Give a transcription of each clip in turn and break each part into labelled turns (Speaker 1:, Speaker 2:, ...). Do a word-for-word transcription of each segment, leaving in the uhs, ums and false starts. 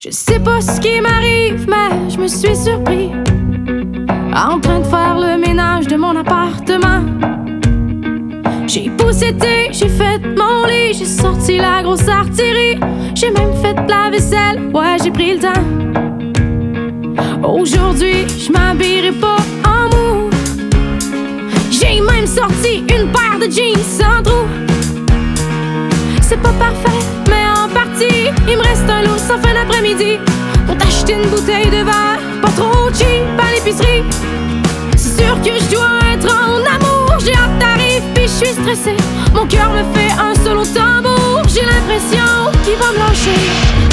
Speaker 1: Je sais pas ce qui m'arrive, mais je me suis surpris en train de faire le ménage de mon appartement. J'ai poussé thé, j'ai fait mon lit, j'ai sorti la grosse artillerie. J'ai même fait la vaisselle, ouais j'ai pris le temps. Aujourd'hui, je m'habillerai pas en mou. J'ai même sorti une paire de jeans sans trou. C'est pas parfait, mais en partie, il me reste un lot sans fin d'après-midi pour t'acheter une bouteille de verre, pas trop cheap à l'épicerie. C'est sûr que je dois être en amour. J'ai hâte t'arrives, puis je suis stressée. Mon cœur me fait un solo tambour. J'ai l'impression qu'il va me lâcher.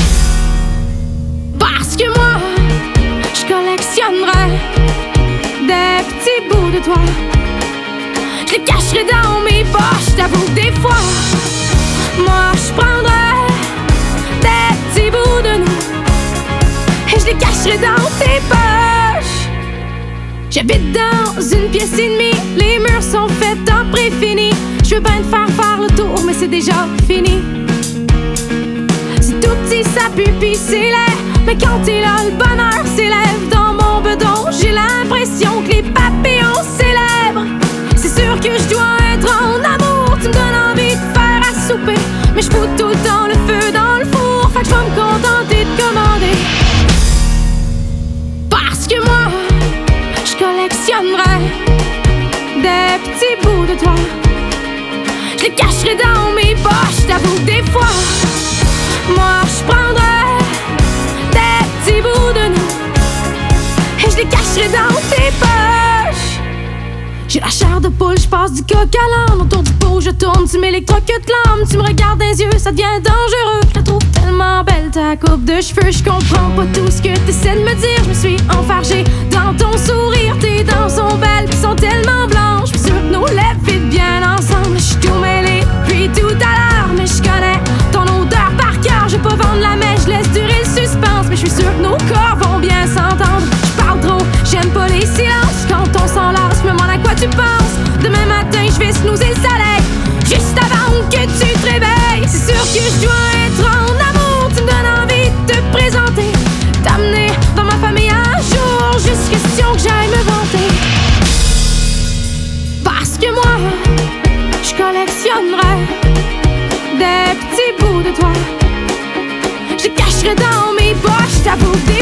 Speaker 1: Parce que moi, je collectionnerai des petits bouts de toi. Je les cacherai dans mes poches, t'avoue des fois. Moi, je prendrai des petits bouts de nous et je les cacherai dans tes poches. J'habite dans une pièce et demie, les murs sont faits en préfini. Je veux bien te faire faire le tour, mais c'est déjà fini. C'est tout petit, ça pue, pis c'est laid, mais quand t'es là, le bonheur s'élève dans mon bedon. J'ai l'impression que les papillons célèbrent. C'est sûr que je dois être en amour. Tu me donnes envie de faire à souper, mais je fous tout le temps le feu dans le four. Fait que je vais me contenter de commander. Parce que moi, je collectionnerai des petits bouts de toi. Je les cacherai dans mes poches, t'avoue des fois. Moi, je prendrai des petits bouts de nous et je les cacherai dans tes poches. J'ai la chair de poule, je passe du coq à l'âne. Autour du pot, je tourne, tu m'électrocutes l'âme. Tu me regardes dans les yeux, ça devient dangereux. Je la trouve tellement belle, ta coupe de cheveux. Je comprends pas tout ce que t'essaies de me dire. Je me suis enfargée dans ton sourire. Tes dents sont belles, pis sont tellement blanches. J'suis sûre que nos lèvres fit bien ensemble. J'suis tout mêlée, puis tout à l'heure. Mais je connais ton odeur par cœur. Je vais pas vendre la mèche, je laisse durer le suspense. Mais je suis sûre que nos corps vont bien s'entendre. Je parle trop, j'aime pas les silences. Quand on s'en lasse, je me demande à quoi tu penses. Demain matin, je vais snoozer le soleil juste avant que tu te réveilles. C'est sûr que je dois être en amour. Tu me donnes envie de te présenter, t'amener dans ma famille un jour. Juste question que j'aille me vanter. Parce que moi, je collectionnerai des petits bouts de toi. Je les cacherai dans mes poches, t'avoue.